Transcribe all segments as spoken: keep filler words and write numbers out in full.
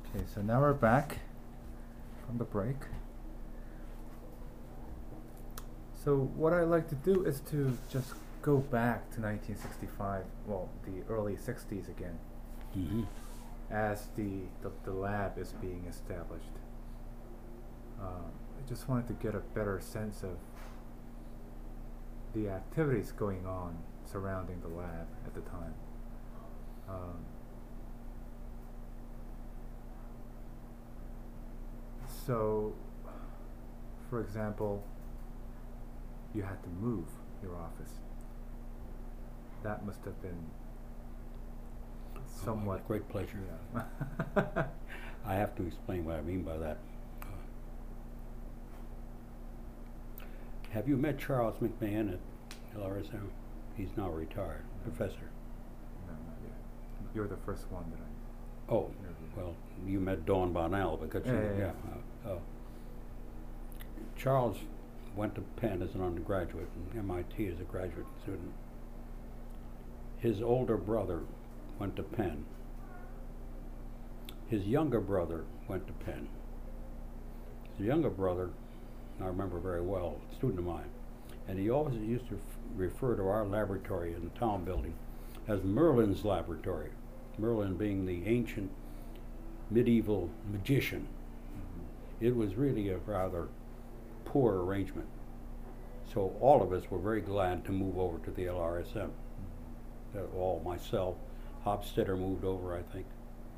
Okay, so now we're back from the break. So what I like to do is to just go back to nineteen sixty-five, well, the early sixties again, Mm-hmm. as the, the, the lab is being established. Um, I just wanted to get a better sense of the activities going on surrounding the lab at the time. Um, so, for example, you had to move your office. That must have been somewhat... Oh, great pleasure. Yeah. I have to explain what I mean by that. Uh, have you met Charles McMahon at L R S M? He's now retired, No. professor. No, not yet. You're the first one that I Oh, interviewed. well, you met Dawn Bonnell because Yeah, you, yeah, yeah. uh, uh, Charles went to Penn as an undergraduate and M I T as a graduate student. His older brother went to Penn. His younger brother went to Penn. His younger brother, I remember very well, a student of mine, and he always used to f refer to our laboratory in the town building as Merlin's laboratory. Merlin being the ancient medieval magician. Mm-hmm. It was really a rather poor arrangement. So all of us were very glad to move over to the L R S M. Uh, all myself, Hofstetter moved over, I think.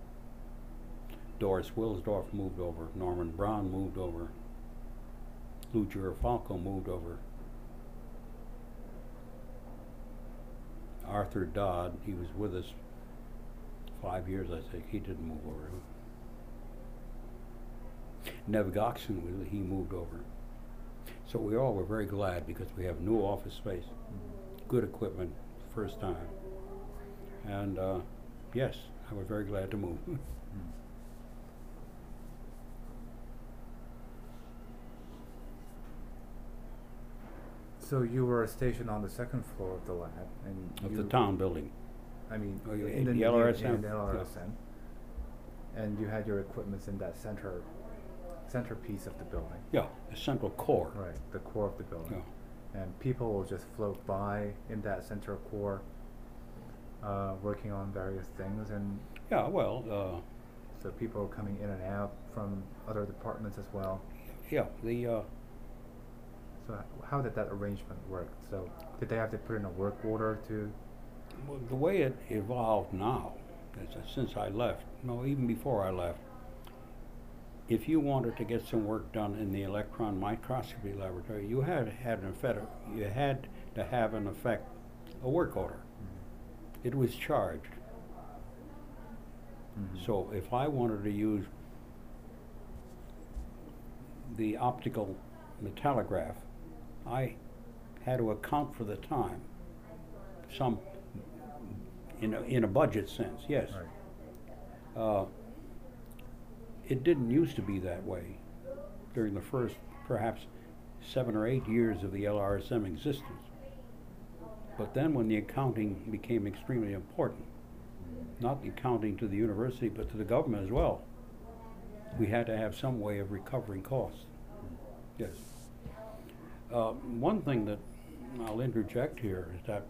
Doris Wilsdorf moved over. Norman Brown moved over. Lou Girafalco moved over. Arthur Dodd, he was with us five years, I think. He didn't move over. Nev Goxon, he moved over. So we all were very glad because we have new office space, Mm-hmm. good equipment, first time. And uh, yes, I was very glad to move. Mm. So you were stationed on the second floor of the lab, and Of you, the town building. I mean, Oh, you- in the the L R S M? in the L R S M, and you had your equipments in that center centerpiece of the building. Yeah, the central core. Right, the core of the building. Yeah. And people will just float by in that center core, uh, working on various things, and Yeah, well, uh, so people are coming in and out from other departments as well. yeah, the, uh, So h- how did that arrangement work? So did they have to put in a work order to? well, the way it evolved now, is that since I left, no, even before I left, if you wanted to get some work done in the electron microscopy laboratory, you had had an effect, you had to have in effect a work order. Mm. It was charged. Mhm. So if I wanted to use the optical metallograph, I had to account for the time, some in a, in a budget sense, yes. Right. Uh, it didn't used to be that way during the first perhaps seven or eight years of the L R S M existence. But then when the accounting became extremely important, not the accounting to the university but to the government as well, we had to have some way of recovering costs. Yes. Uh, one thing that I'll interject here is that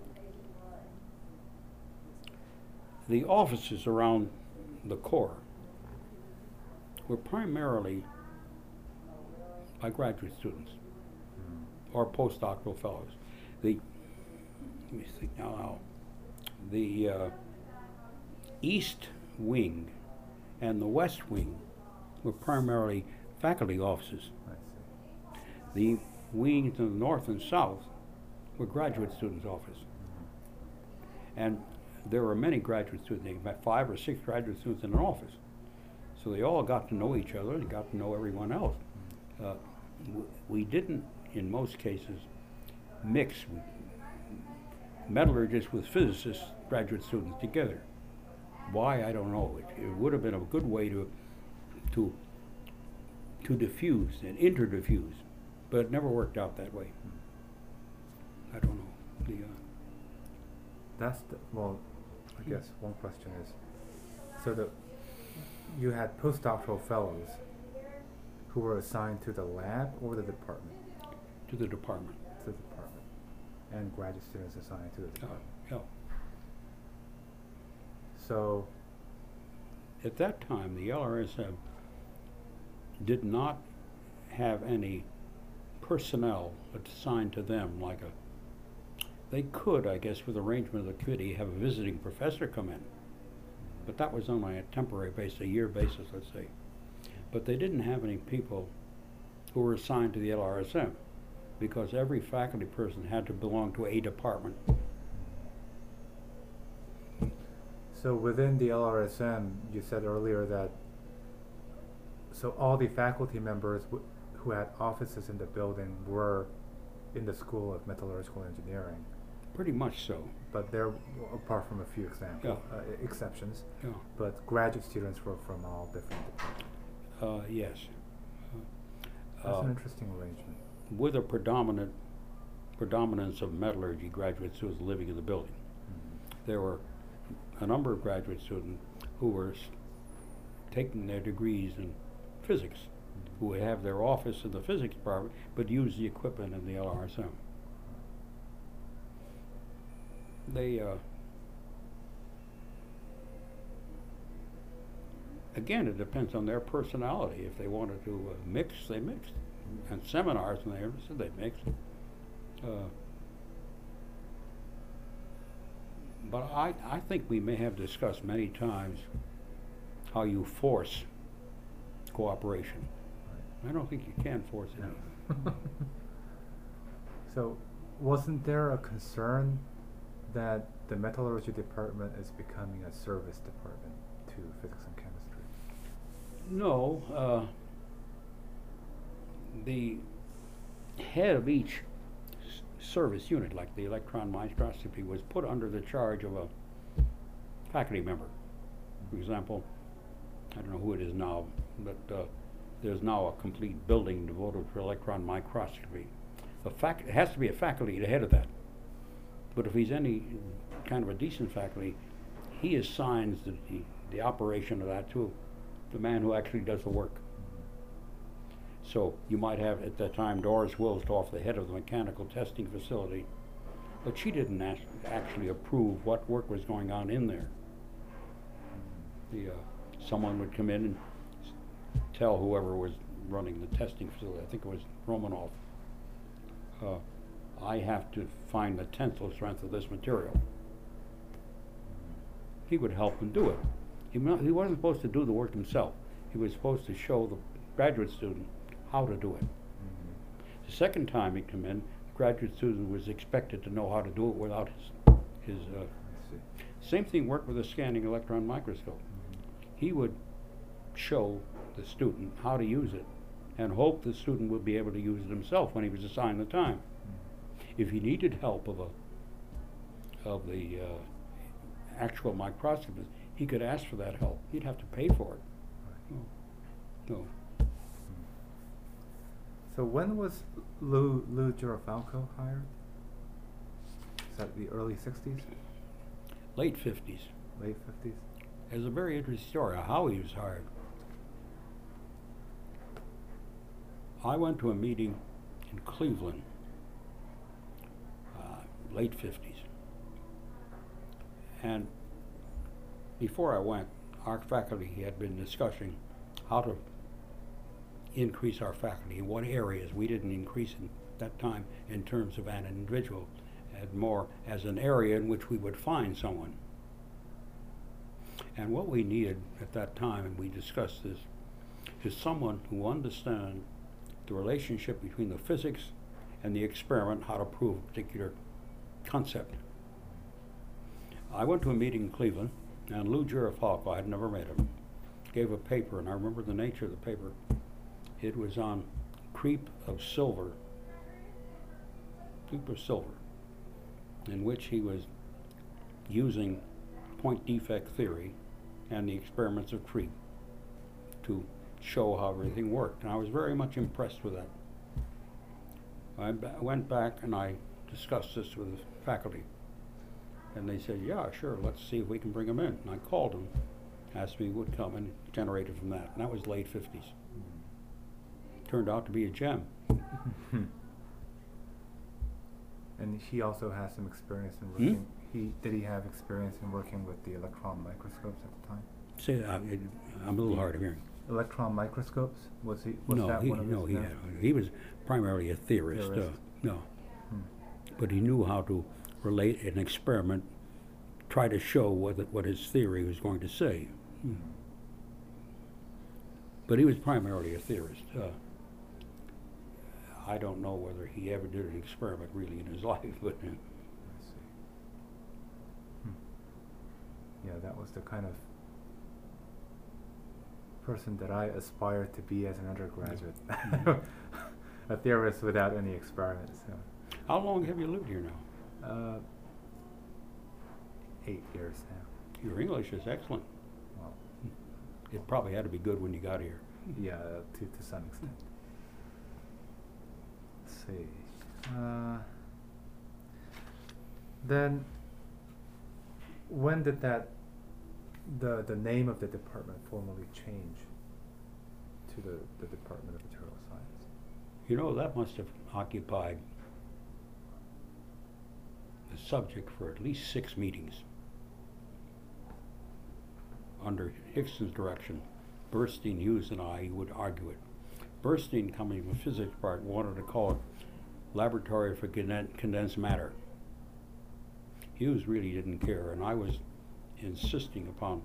the offices around the core were primarily by graduate students Mm. or postdoctoral fellows. The, let me think now, now the uh, East Wing and the West Wing were primarily faculty offices. I see. The wings to the north and south were graduate students' office. Mhm. And there were many graduate students, about five or six graduate students in an office. So they all got to know each other and got to know everyone else. Uh, w we didn't, in most cases, mix metallurgists with physicists, graduate students together. Why, I don't know. It, it would have been a good way to, to, to diffuse and interdiffuse, but it never worked out that way. I don't know. The, uh, That's the, well, I guess one question is, so the you had postdoctoral fellows who were assigned to the lab or the department? To the department. To the department. And graduate students assigned to the Yeah, department. yeah. So, At that time, the L R S M did not have any personnel assigned to them like a, they could, I guess, with arrangement of the committee, have a visiting professor come in. But that was on a temporary basis, a year basis, let's say. But they didn't have any people who were assigned to the L R S M because every faculty person had to belong to a department. so within the L R S M, you said earlier that, so all the faculty members w- who had offices in the building were in the School of Metallurgical Engineering, Pretty much so, but there, apart from a few example, Yeah. uh, exceptions, yeah. but graduate students were from all different departments. Uh, yes. That's Uh, an interesting arrangement. with a predominant predominance of metallurgy graduate students living in the building. Mhm. There were a number of graduate students who were s- taking their degrees in physics, who would have their office in the physics department, but use the equipment in the L R S M. They, uh, again, it depends on their personality. If they wanted to uh, mix, they mixed. And seminars, when they ever said they mixed. Uh, but I, I think we may have discussed many times how you force cooperation. I don't think you can force it. No. So, wasn't there a concern that the metallurgy department is becoming a service department to physics and chemistry? No, uh, the head of each s- service unit, like the electron microscopy, was put under the charge of a faculty member. For example, I don't know who it is now, but uh, there's now a complete building devoted to electron microscopy. The fac- it has to be a faculty head of that. But if he's any kind of a decent faculty, he assigns the, the, the operation of that to the man who actually does the work. So you might have at that time Doris Wilsdorf, the head of the mechanical testing facility, but she didn't act- actually approve what work was going on in there. The, uh, someone would come in and s- tell whoever was running the testing facility, I think it was Romanoff, uh, I have to find the tensile strength of this material. He would help him do it. He, mo- he wasn't supposed to do the work himself. He was supposed to show the graduate student how to do it. Mhm. The second time he came in, the graduate student was expected to know how to do it without his, his uh, I see. same thing worked with a scanning electron microscope. Mhm. He would show the student how to use it and hope the student would be able to use it himself when he was assigned the time. Mhm. If he needed help of a of the uh, actual microscopist, he could ask for that help. He'd have to pay for it. Right. No, no. So when was Lou Lou Girafalco hired? Is that the early sixties, Late fifties. late fifties? There's a very interesting story of how he was hired. I went to a meeting in Cleveland, uh, late fifties. And before I went, our faculty had been discussing how to increase our faculty, in what areas. We didn't increase in that time in terms of an individual, and more as an area in which we would find someone. And what we needed at that time, and we discussed this, is someone who understands the relationship between the physics and the experiment, how to prove a particular concept. I went to a meeting in Cleveland, and Lou Girafalco, I had never met him, gave a paper, and I remember the nature of the paper. It was on creep of silver, creep of silver, in which he was using point defect theory and the experiments of creep to show how everything worked. And I was very much impressed with that. I ba- went back and I discussed this with the faculty. And they said, yeah, sure, let's see if we can bring him in. And I called him has to be would come and generated from that. And that was late fifties. Turned out to be a gem. And he also has some experience in Hmm? working. He did he have experience in working with the electron microscopes at the time? Say, uh, it, I'm a little hard of hearing. Electron microscopes? Was he? Was No, that he, one of no, his? he had, he was primarily a theorist. Theorist. Uh, no, Hmm. but he knew how to relate an experiment, try to show what it- what his theory was going to say. Hmm. But he was primarily a theorist. Uh, I don't know whether he ever did an experiment really in his life, but uh, I see. Hmm. Yeah, that was the kind of person that I aspired to be as an undergraduate. Mhm. A theorist without any experiments. So. how long have you lived here now? Uh, eight years now. Your English is excellent. Well, It probably had to be good when you got here. yeah, to to some extent. Let's see. Uh, then, when did that the the name of the department formally change to the the Department of Material Science? You know, that must have occupied the subject for at least six meetings. Under Hickson's direction, Burstein, Hughes, and I would argue it. Burstein, coming from the physics part, wanted to call it Laboratory for Conden- Condensed Matter. Hughes really didn't care, and I was insisting upon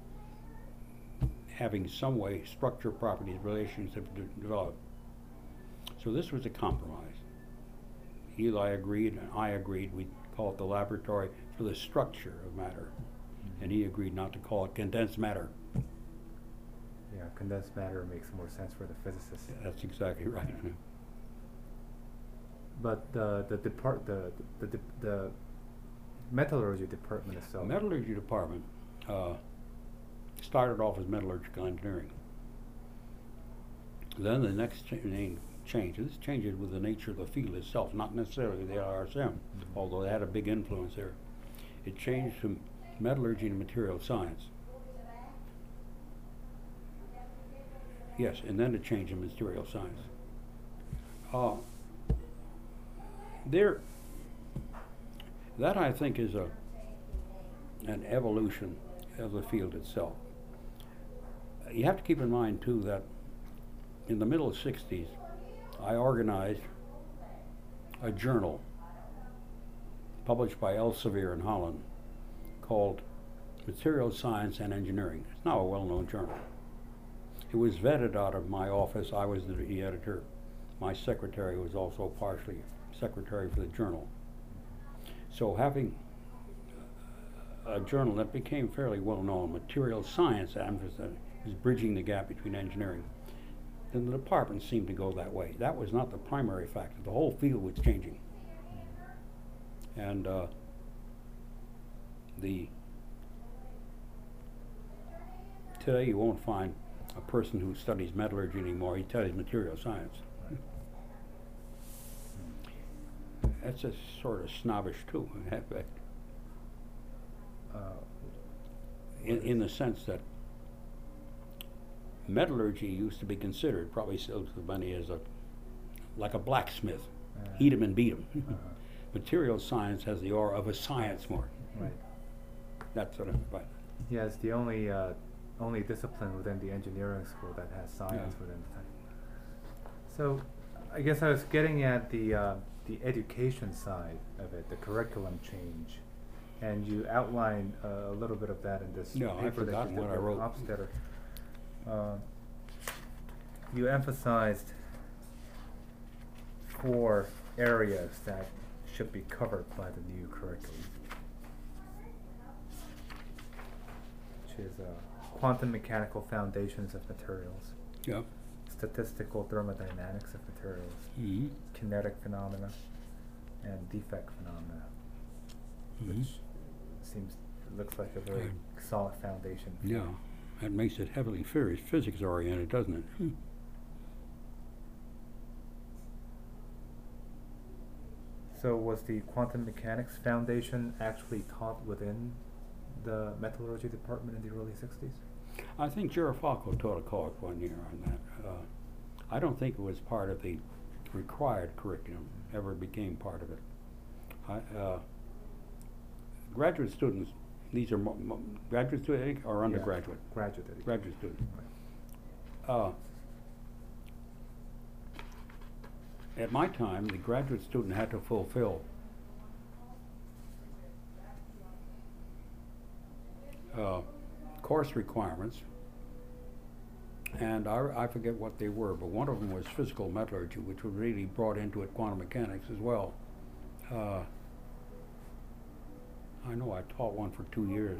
having some way structure, properties, relations have de- developed. So this was a compromise. Eli agreed, and I agreed we'd call it the Laboratory for the Structure of Matter. And he agreed not to call it condensed matter. Yeah, condensed matter makes more sense for the physicists. That's exactly right. But the the depart the the the, the metallurgy department The itself. metallurgy department uh, started off as metallurgical engineering. Then the next cha- name change, this changes with the nature of the field itself, not necessarily the L R S M, Mhm. although it had a big influence there. It changed from metallurgy to material science. Yes, and then it changed to material science. Uh, there, that I think is a an evolution of the field itself. You have to keep in mind too that in the middle of the sixties, I organized a journal published by Elsevier in Holland called Material Science and Engineering. It's now a well-known journal. It was vetted out of my office. I was the, the editor. My secretary was also partially secretary for the journal. So having a journal that became fairly well-known, Material Science emphasis is bridging the gap between engineering. Then the department seemed to go that way. That was not the primary factor. The whole field was changing. And uh, the today you won't find a person who studies metallurgy anymore. He studies material science. That's a sort of snobbish too, in that fact. Uh, in, in the sense that metallurgy used to be considered, probably still to many, as a like a blacksmith. uh, Eat 'em and beat 'em. uh, Material science has the aura of a science more. right. That's what I'm about. Yeah, it's the only uh, only discipline within the engineering school that has science Yeah. within it. So, I guess I was getting at the uh, the education side of it, the curriculum change, and you outlined uh, a little bit of that in this No, I've paper that forgotten you did what I with wrote. Hofstadter. Uh, you emphasized four areas that should be covered by the new curriculum, which is uh, quantum mechanical foundations of materials, Yeah. statistical thermodynamics of materials, Mm-hmm. kinetic phenomena, and defect phenomena, Mm-hmm. which seems, looks like a very Right. solid foundation. for- Yeah. That makes it heavily phys- physics oriented, doesn't it? Hmm. So was the quantum mechanics foundation actually taught within the metallurgy department in the early sixties? I think Girafalco taught a course one year on that. Uh, I don't think it was part of the required curriculum, ever became part of it. I, uh, graduate students, these are mo mo graduate students or undergraduate? Yeah, graduate education. Graduate students. Right. Uh, at my time, the graduate student had to fulfill uh, course requirements, and I, I forget what they were, but one of them was physical metallurgy, which was really brought into it quantum mechanics as well. Uh, I know I taught one for two years,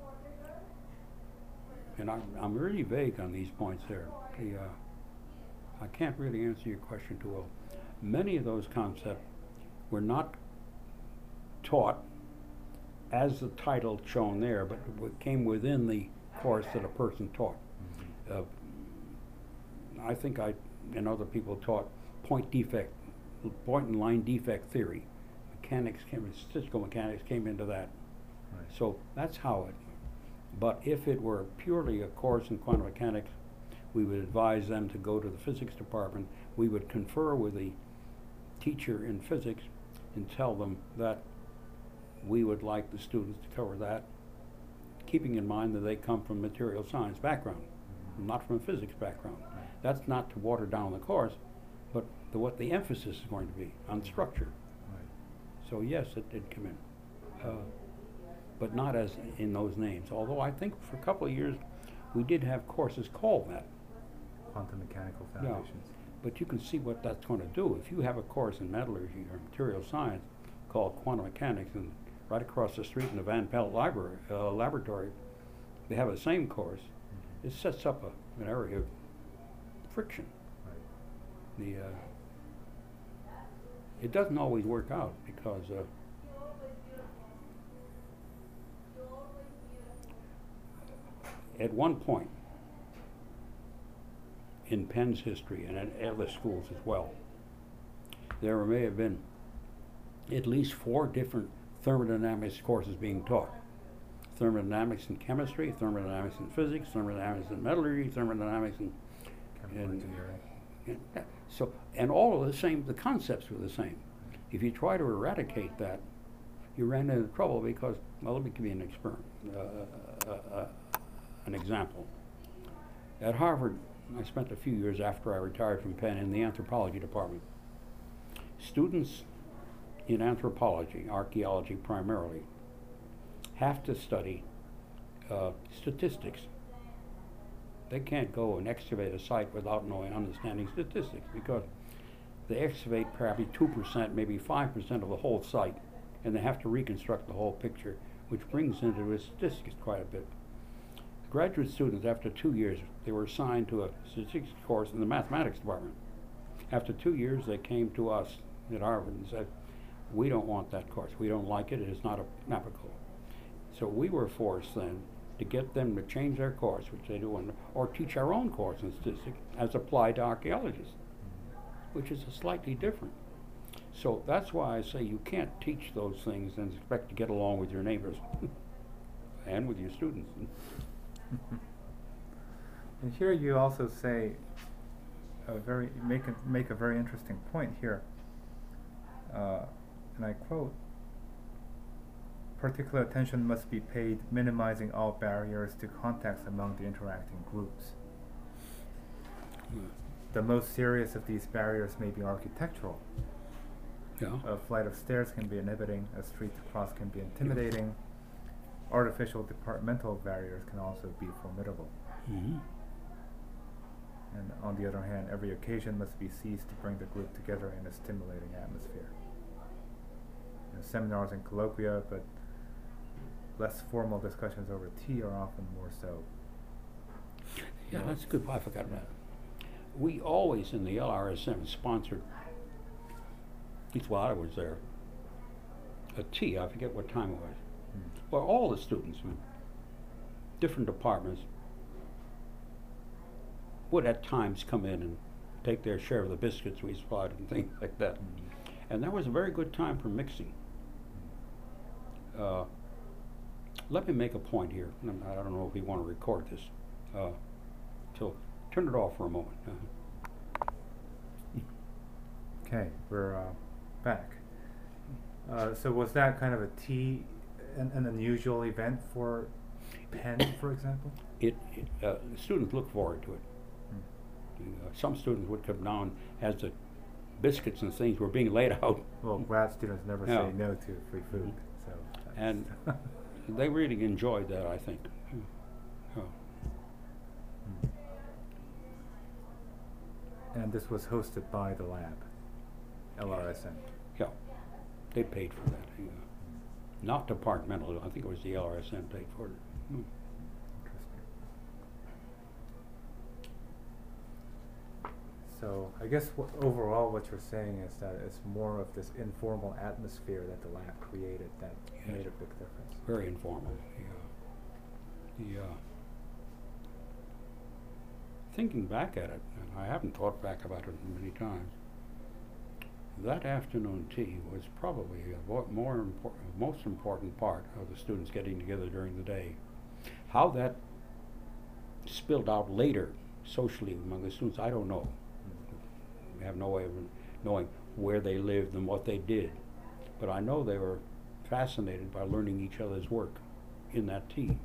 and I'm, I'm really vague on these points there. The, uh, I can't really answer your question too well. Many of those concepts were not taught as the title shown there, but w came within the course that a person taught. Mm-hmm. uh, I think I and other people taught point defect, point and line defect theory. Mechanics came, statistical mechanics came into that. Right. So that's how it. But if it were purely a course in quantum mechanics, we would advise them to go to the physics department. We would confer with the teacher in physics and tell them that we would like the students to cover that, keeping in mind that they come from material science background, mm-hmm. not from a physics background. Right. That's not to water down the course, but the, what the emphasis is going to be on structure. Right. So yes, it did come in, uh, but not as in those names. Although I think for a couple of years we did have courses called that. Quantum mechanical foundations. Yeah. But you can see what that's going to do. If you have a course in metallurgy or material science called quantum mechanics, and right across the street in the Van Pelt library, uh, laboratory, they have the same course, mm-hmm. it sets up a, an area of friction. Right. The, uh, it doesn't always work out because uh, at one point in Penn's history and in other schools as well, there may have been at least four different thermodynamics courses being taught. Thermodynamics in chemistry, thermodynamics in physics, thermodynamics in metallurgy, thermodynamics in chemical engineering. And, and so, and all of the same, the concepts were the same. If you try to eradicate that, you ran into trouble because, well, let me give you an experiment, uh, uh, uh, an example. At Harvard, I spent a few years after I retired from Penn in the anthropology department. Students in anthropology, archaeology primarily, have to study uh, statistics. They can't go and excavate a site without knowing, understanding statistics, because they excavate probably two percent, maybe five percent of the whole site, and they have to reconstruct the whole picture, which brings into the statistics quite a bit. Graduate students, after two years, they were assigned to a statistics course in the mathematics department. After two years, they came to us at Harvard and said, we don't want that course. We don't like it. It is not applicable. So we were forced then to get them to change their course, which they do, in, or teach our own course in statistics as applied to archaeologists, which is slightly different. So that's why I say you can't teach those things and expect to get along with your neighbors and with your students. And here you also say a very make a, make a very interesting point here, uh, and I quote: "Particular attention must be paid minimizing all barriers to contacts among the interacting groups. Mm. The most serious of these barriers may be architectural. Yeah. A flight of stairs can be inhibiting, a street to cross can be intimidating. Artificial departmental barriers can also be formidable. Mm-hmm. And on the other hand, every occasion must be seized to bring the group together in a stimulating atmosphere. You know, seminars and colloquia, but less formal discussions over tea are often more so." Yeah, that's good. I forgot about it. We always in the L R S M sponsored, at least while I was there, a tea. I forget what time it was. Mm. Well, all the students from different departments would at times come in and take their share of the biscuits we supplied and things like that. Mm-hmm. And that was a very good time for mixing. Uh, let me make a point here. I don't know if you want to record this. Uh, so turn it off for a moment. Uh, Okay, we're uh, back. Uh, so was that kind of a T, an, an unusual event for Penn, for example? it, it uh, students look forward to it. Hmm. Uh, some students would come down as the biscuits and things were being laid out, Well, grad students never Yeah. say no to free food, Mhm. so. that's- and they really enjoyed that, I think. Uh, Hmm. And this was hosted by the lab, L R S M. yeah, they paid for that. Uh, not departmental, I think it was the L R S M paid for it. Hmm. Interesting. So I guess what, overall what you're saying is that it's more of this informal atmosphere that the lab created that Yes. made a big difference. Very informal. The, uh, the, uh, thinking back at it, and I haven't thought back about it many times, that afternoon tea was probably a vo- more important, most important part of the students getting together during the day. How that spilled out later socially among the students, I don't know. We have no way of knowing where they lived and what they did. But I know they were fascinated by learning each other's work in that tea.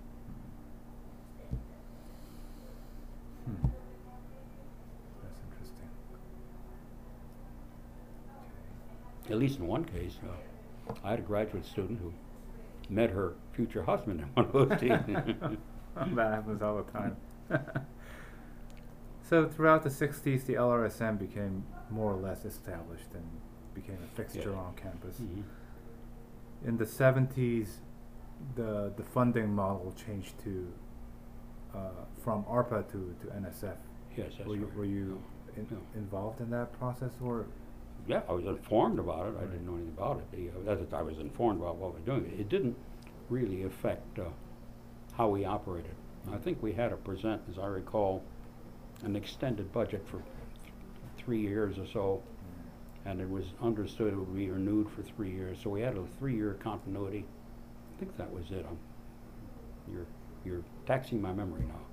Hmm. That's interesting. At least in one case, uh, I had a graduate student who met her future husband in one of those teas. That happens all the time. So throughout the sixties, the L R S M became more or less established and became a fixture Yeah. on campus. Mhm. In the seventies, the the funding model changed to uh, from ARPA to, to N S F. Yes, that's were you, right. were you in, No. involved in that process, or Yeah, I was informed about it. I Right. didn't know anything about it. The, uh, that is, I was informed about what we're doing. It didn't really affect uh, how we operated. I think we had to present, as I recall, an extended budget for th- three years or so, and it was understood it would be renewed for three years. So we had a three-year continuity. I think that was it. Um, you're you're taxing my memory now.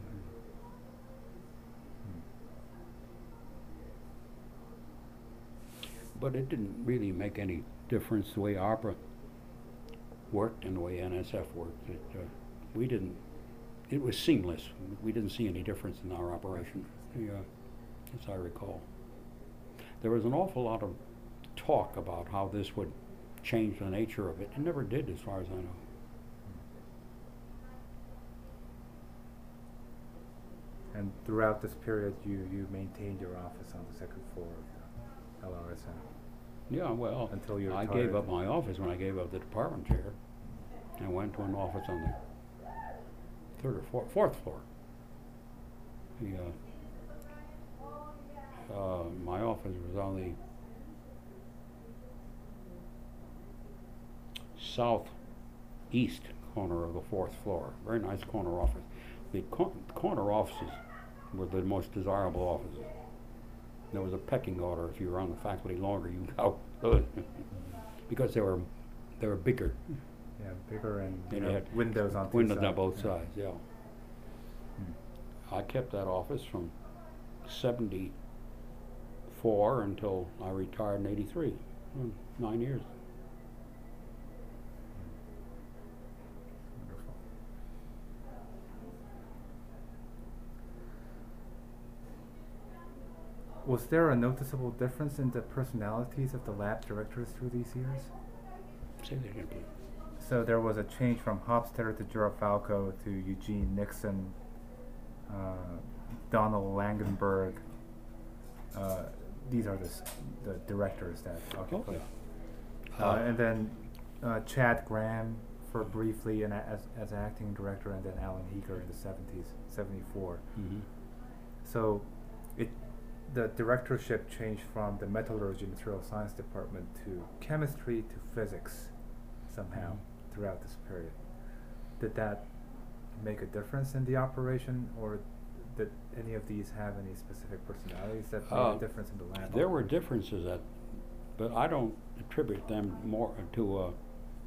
But it didn't really make any difference the way opera worked and the way N S F worked. It, uh, we didn't. It was seamless. We didn't see any difference in our operation, the, uh, as I recall. There was an awful lot of talk about how this would change the nature of it. It never did, as far as I know. and throughout this period, you, you maintained your office on the second floor of the L R S M. Yeah, well, Until you I retired. gave up my office when I gave up the department chair. I went to an office on the third or four, fourth floor. The, uh, uh, my office was on the southeast corner of the fourth floor. Very nice corner office. The cor- corner offices were the most desirable offices. There was a pecking order. If you were on the faculty longer, you got because they were they were bigger. Yeah, bigger and, you And know, they had windows on two Windows sides. on both yeah. sides, yeah. Hmm. I kept that office from seventy-four until I retired in eighty-three. Mm, Nine years. Wonderful. Was there a noticeable difference in the personalities of the lab directors through these years? Say that again, please. So there was a change from Hofstadter to Girafalco to Eugene Nixon, uh, Donald Langenberg. Uh, these are the, s- the directors that occupied. yeah. Uh, Uh, and then uh, Chad Graham for briefly and a- as, as acting director, and then Alan Heeger in the seventies, seventy-four. Mhm. So it the directorship changed from the metallurgy material science department to chemistry to physics somehow Mhm. throughout this period. Did that make a difference in the operation, or did any of these have any specific personalities that made Uh, a difference in the lab? There were operation? differences that, but I don't attribute them more to uh,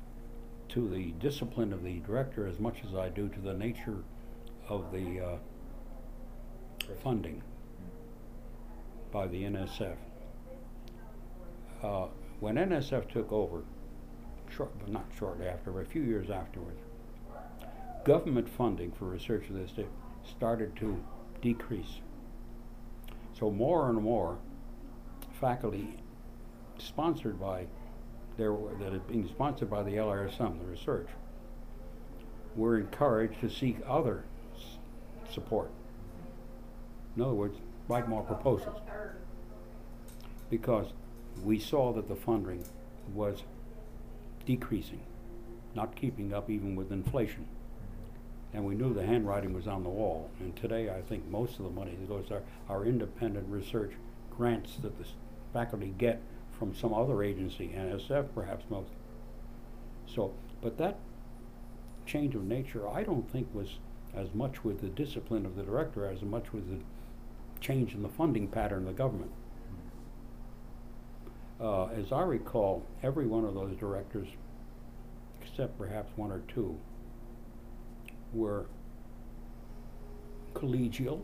to the discipline of the director as much as I do to the nature of the uh, funding by the N S F. Uh, when N S F took over, short, but not shortly after, but a few years afterwards, government funding for research of this day started to decrease. So more and more faculty sponsored by, there were, that had been sponsored by the L R S M, the research, were encouraged to seek other s support. In other words, write more proposals. Because we saw that the funding was decreasing, not keeping up even with inflation. And we knew the handwriting was on the wall. And today I think most of the money that goes there are independent research grants that the s faculty get from some other agency, N S F perhaps most. So, but that change of nature I don't think was as much with the discipline of the director as much with the change in the funding pattern of the government. Uh, as I recall, every one of those directors, except perhaps one or two, were collegial,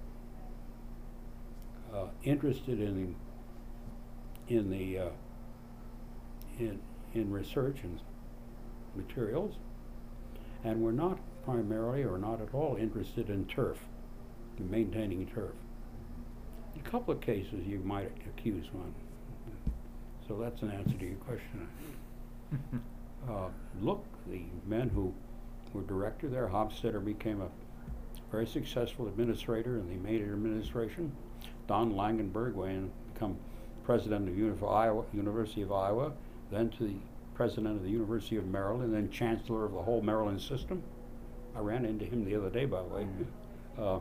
uh, interested in the, in the uh, in in research and materials, and were not primarily or not at all interested in turf, in maintaining turf. In a couple of cases you might accuse one. So that's an answer to your question. uh, look, the men who were director there, Hofstadter became a very successful administrator in the Maynard administration. Don Langenberg went and become president of Uni Iowa, University of Iowa, then to the president of the University of Maryland, then chancellor of the whole Maryland system. I ran into him the other day, by the way. Uh,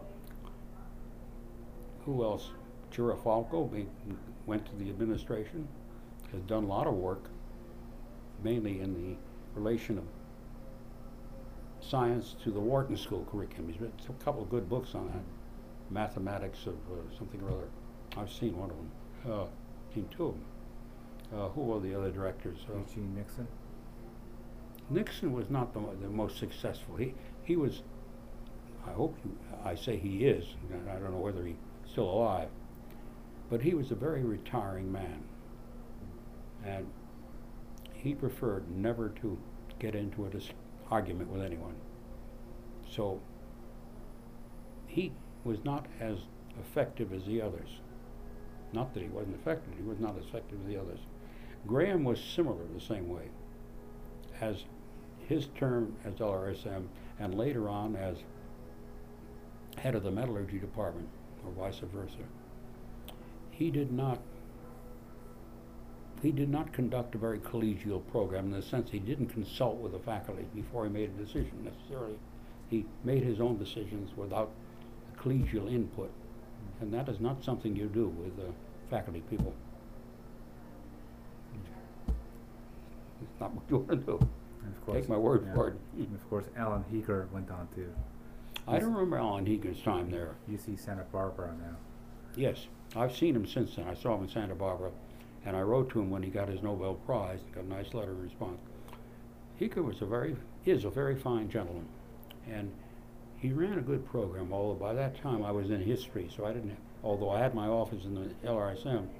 who else? Girafalco went to the administration, has done a lot of work, mainly in the relation of science to the Wharton School curriculum. He's written a couple of good books on that, mathematics of uh, something or other. I've seen one of them, uh, seen two of them. Uh, who were the other directors? Uh, Eugene Nixon? Nixon was not the, the most successful. He, he was, I hope, you, I say he is, and I don't know whether he's still alive, but he was a very retiring man. And he preferred never to get into an argument with anyone. So he was not as effective as the others. Not that he wasn't effective, he was not as effective as the others. Graham was similar the same way. As his term as L R S M and later on as head of the metallurgy department, or vice versa, he did not He did not conduct a very collegial program in the sense he didn't consult with the faculty before he made a decision necessarily. He made his own decisions without collegial input, and that is not something you do with uh, faculty people. It's not what you want to do. And of course, take my word yeah. for it. And of course, Alan Heeger went on to I don't remember Alan Heeger's time there. U C Santa Barbara now. Yes, I've seen him since then. I saw him in Santa Barbara. And I wrote to him when he got his Nobel Prize, got a nice letter of response. Heeger was a very, is a very fine gentleman. And he ran a good program, although by that time I was in history, so I didn't have, although I had my office in the L R S M,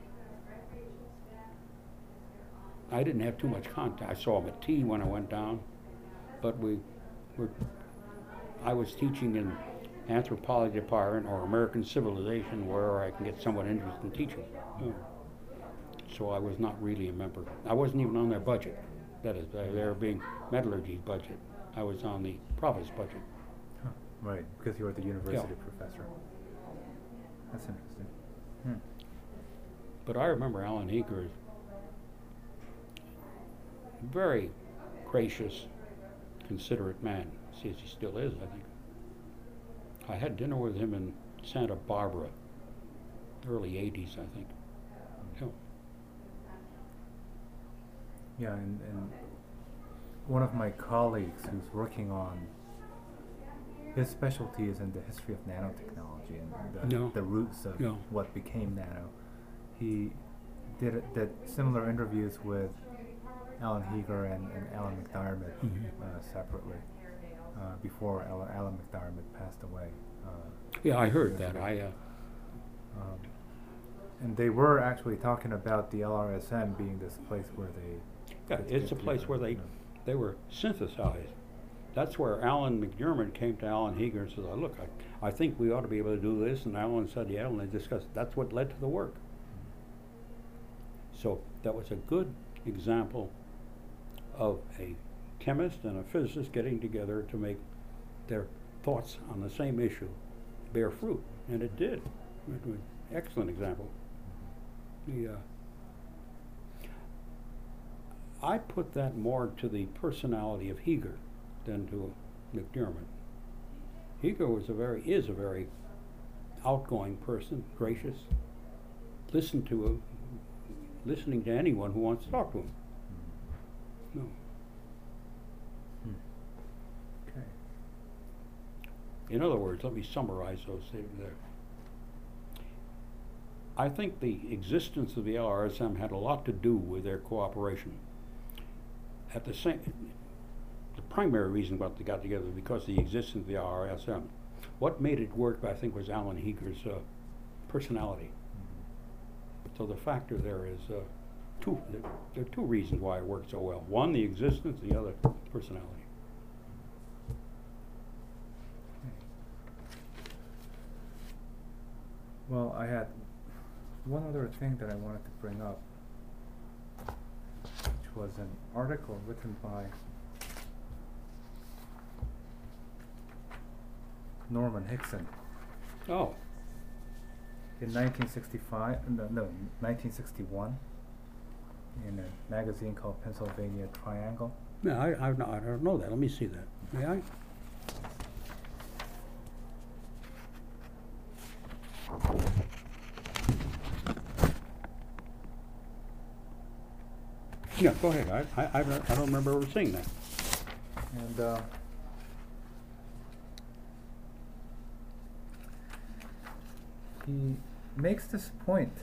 I didn't have too much contact. I saw him at tea when I went down, but we were, I was teaching in anthropology department or American civilization where I can get someone interested in teaching. Oh. So I was not really a member. I wasn't even on their budget. That is, they were being metallurgy's budget. I was on the provost budget. Huh. Right, because you were the university Yeah. professor. That's interesting. Hmm. But I remember Alan Heeger, very gracious, considerate man. See, as he still is, I think. I had dinner with him in Santa Barbara, early eighties, I think. Yeah. Yeah, and, and one of my colleagues who's working on, his specialty is in the history of nanotechnology and the, No. the roots of No. what became nano. He did a- did similar interviews with Alan Heeger and, and Alan McDiarmid Mhm. uh, separately uh, before Alan, Alan McDiarmid passed away. Uh, Yeah, I heard years that. ago. I, uh, and they were actually talking about the L R S M being this place where they. Yeah, get- it's get a place together, where they, you know. they were synthesized. That's where Alan McDermott came to Alan Heeger and said, "Oh, look, I, I think we ought to be able to do this," and Alan said, yeah, and they discussed, that's what led to the work. So that was a good example of a chemist and a physicist getting together to make their thoughts on the same issue bear fruit, and it did. It was an excellent example. The, uh, I put that more to the personality of Heeger than to McDermott. Heeger was a very, is a very outgoing person, gracious, listen to him, listening to anyone who wants to talk to him. No. Hmm. Okay. In other words, let me summarize those things there. I think the existence of the L R S M had a lot to do with their cooperation. At the same, the primary reason why they got together was because of the existence of the L R S M. What made it work, I think, was Alan Heeger's uh, personality. So the factor there is uh, two. There, there are two reasons why it worked so well. One, the existence; the other, personality. Well, I had one other thing that I wanted to bring up, which was an article written by Norman Hickson Oh, in nineteen sixty-five, no, no, nineteen sixty-one, in a magazine called Pennsylvania Triangle. yeah, I, I, no- I don't know that. Let me see that. May I? Yeah, go ahead. I, I, I don't, I don't remember ever seeing that. And uh, he makes this point.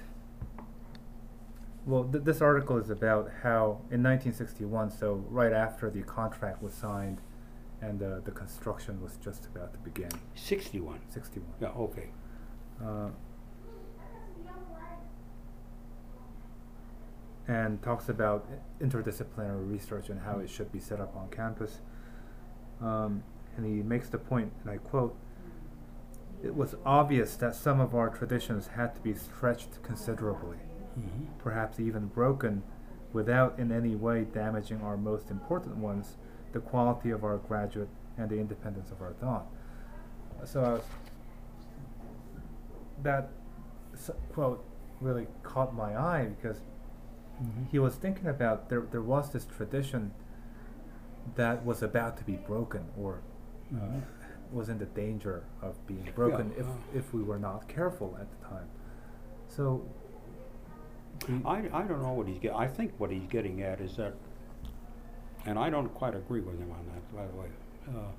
Well, th- this article is about how in nineteen sixty-one, so right after the contract was signed and uh, the construction was just about to begin, Sixty-one. sixty-one. Yeah, okay. Uh, and talks about i- interdisciplinary research and how it should be set up on campus. Um, and he makes the point, and I quote, "It was obvious that some of our traditions had to be stretched considerably, Mm-hmm. perhaps even broken, without in any way damaging our most important ones, the quality of our graduate and the independence of our thought." So I was, that s- quote really caught my eye because Mm-hmm. he was thinking about there there was this tradition that was about to be broken or uh, Mhm. was in the danger of being broken Yeah, if uh. if we were not careful at the time. So he- I, I don't know what he's get. I think what he's getting at is that, and I don't quite agree with him on that, by the way. Uh,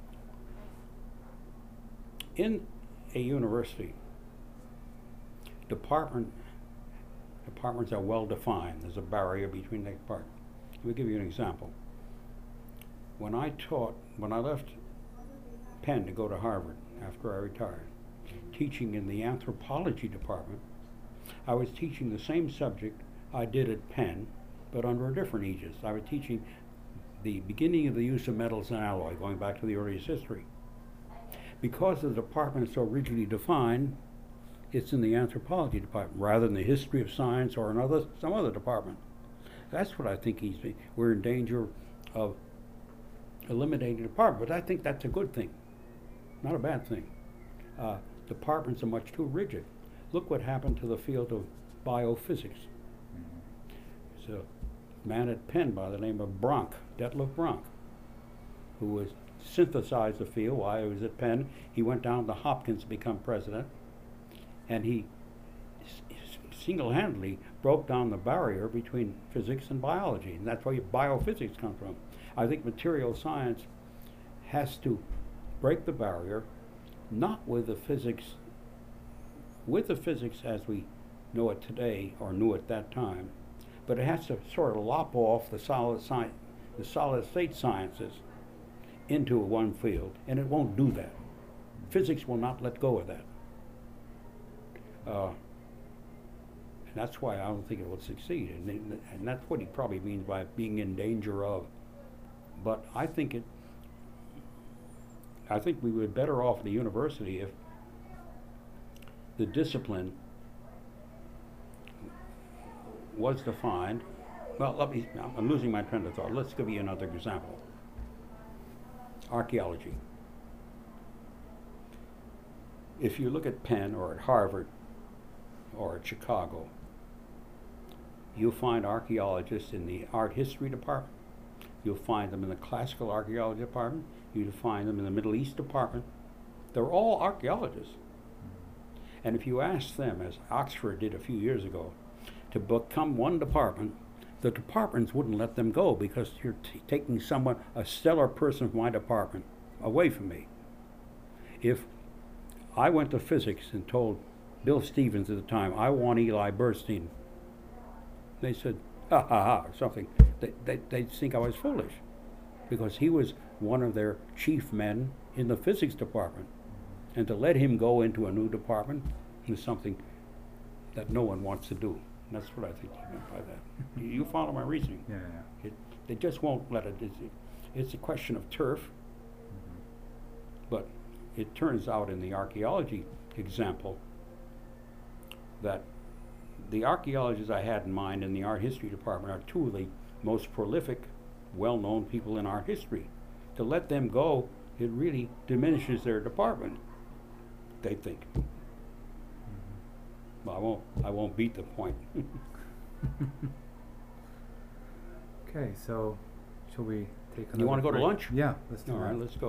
in a university, department departments are well defined. There's a barrier between the departments. Let me give you an example. When I taught, when I left Penn to go to Harvard after I retired, teaching in the anthropology department, I was teaching the same subject I did at Penn, but under a different aegis. I was teaching the beginning of the use of metals and alloy, going back to the earliest history. Because the department is so rigidly defined, it's in the anthropology department rather than the history of science or another some other department. That's what I think he's. We're in danger of eliminating the department, but I think that's a good thing, not a bad thing. Uh, departments are much too rigid. Look what happened to the field of biophysics. There's a man at Penn by the name of Bronk, Detlef Bronk, who was synthesized the field while he was at Penn. He went down to Hopkins to become president, and he s- s- single-handedly broke down the barrier between physics and biology, and that's where biophysics comes from. I think material science has to break the barrier, not with the physics, with the physics as we know it today or knew at that time, but it has to sort of lop off the solid sci- the solid state sciences into one field, and it won't do that. Physics will not let go of that. Uh, And that's why I don't think it will succeed, and, then- and that's what he probably means by being in danger of. But I think it, I think we were better off at the university if the discipline was defined. Well, let me, I'm losing my train of thought. Let's give you another example. Archaeology. If you look at Penn or at Harvard or at Chicago, you'll find archaeologists in the art history department. You'll find them in the classical archaeology department. You'll find them in the Middle East department. They're all archaeologists. And if you ask them, as Oxford did a few years ago, to become one department, the departments wouldn't let them go because you're t taking someone, a stellar person from my department, away from me. If I went to physics and told Bill Stevens at the time, I want Eli Bernstein, they said, ha ha ha, or something. They, they, they'd think I was foolish because he was one of their chief men in the physics department. And to let him go into a new department is something that no one wants to do. And that's what I think he meant by that. You- You follow my reasoning? Yeah, yeah. It, they just won't let it. It's, it's a question of turf, Mhm. but it turns out in the archaeology example that the archaeologists I had in mind in the art history department are two of the most prolific, well-known people in art history. To let them go, it really diminishes their department, they think. Mhm. Well, I won't, I won't beat the point. Okay, so shall we take another You wanna go to break? lunch? Yeah, let's do All that. right, let's go.